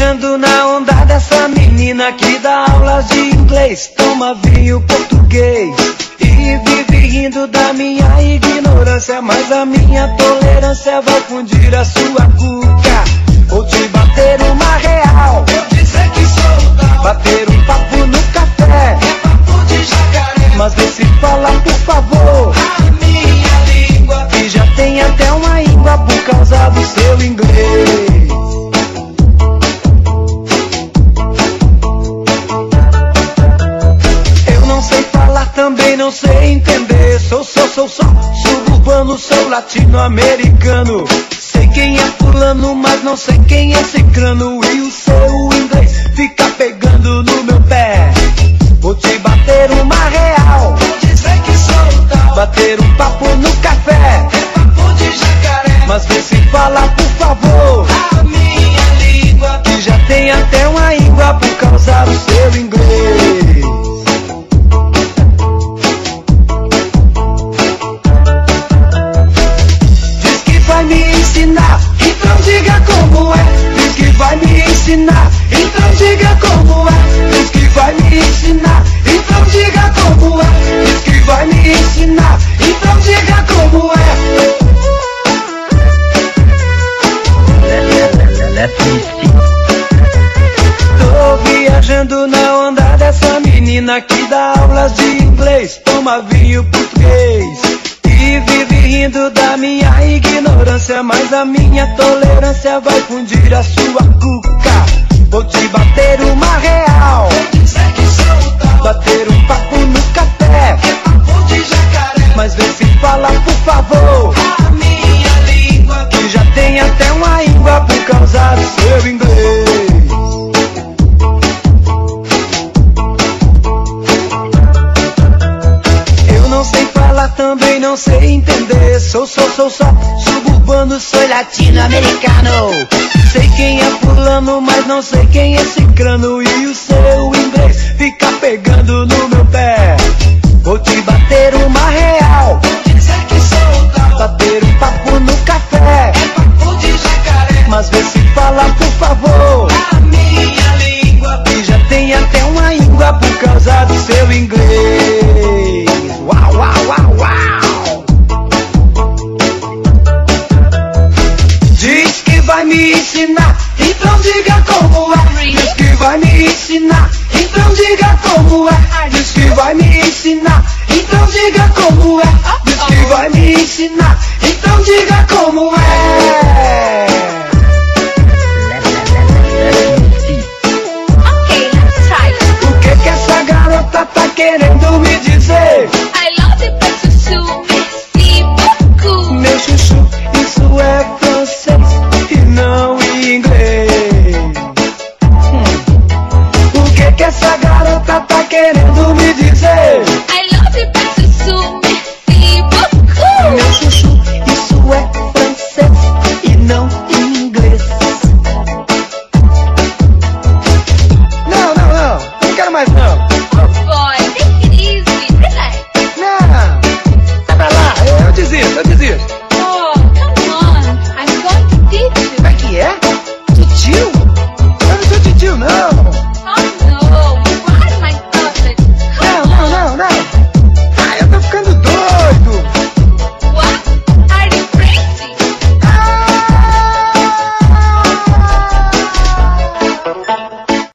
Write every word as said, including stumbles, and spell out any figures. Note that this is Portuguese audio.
viajando na onda dessa menina que dá aulas de inglês, toma vinho português e vive rindo da minha ignorância, mas a minha tolerância vai fundir a sua cuca. Vou te bater uma real, vou dizer que sou o tal, bater um papo no café, é papo de jacaré, mas vê se fala por favor a minha língua, que já tem até uma íngua por causa do seu inglês. Também não sei entender, sou, sou, sou, sou suburbano, sou latino-americano. Sei quem é fulano, mas não sei quem é cicrano. E o seu inglês fica pegando no meu pé. Vou te bater uma real, vou dizer que sou o tal, bater um papo no café, é papo de jacaré, mas vê se fala por favor a minha língua, que já tem até uma íngua por causa do seu inglês. Vai me ensinar, então diga como é. Diz que vai me ensinar, então diga como é. Diz que vai me ensinar, então diga como é. Diz que vai me ensinar, então diga como é. Tô viajando na onda dessa menina que dá aulas de inglês, toma vinho português e vive rindo da minha ignorância, mas a minha tolerância vai fundir a sua cuca. Vou te bater uma real, vou dizer que sou o tal, bater um papo no café, é papo de jacaré, mas vê se fala por favor a minha língua, que já tem até uma íngua por causa do seu inglês. Também não sei entender, sou, sou, sou, só suburbano, sou latino-americano. Sei quem é fulano, mas não sei quem é cicrano. E o seu inglês fica pegando no meu pé. Vou te bater uma real, vou dizer que sou o tal, bater um papo no café, é papo de jacaré, mas vê se fala por favor a minha língua, que já tem até uma íngua por causa do seu inglês. Uau, uau, uau, uau. Diz que vai me ensinar, então diga como é. Diz que vai me ensinar, então diga como é. Diz que vai me ensinar, então diga como é. Diz que vai me ensinar, então diga como é. Ok, let's try. O que que essa garota tá querendo me dizer? I love it, but chuchu, merci beaucoup. Meu chuchu, isso é francês e não inglês. Hum. O que que essa garota tá querendo me dizer? I love it, but chuchu, merci beaucoup. Meu chuchu, isso é francês e não inglês. Não, não, não, não quero mais não. Oh boy, take it easy, relax. Não, vai pra lá, eu desisto, eu desisto.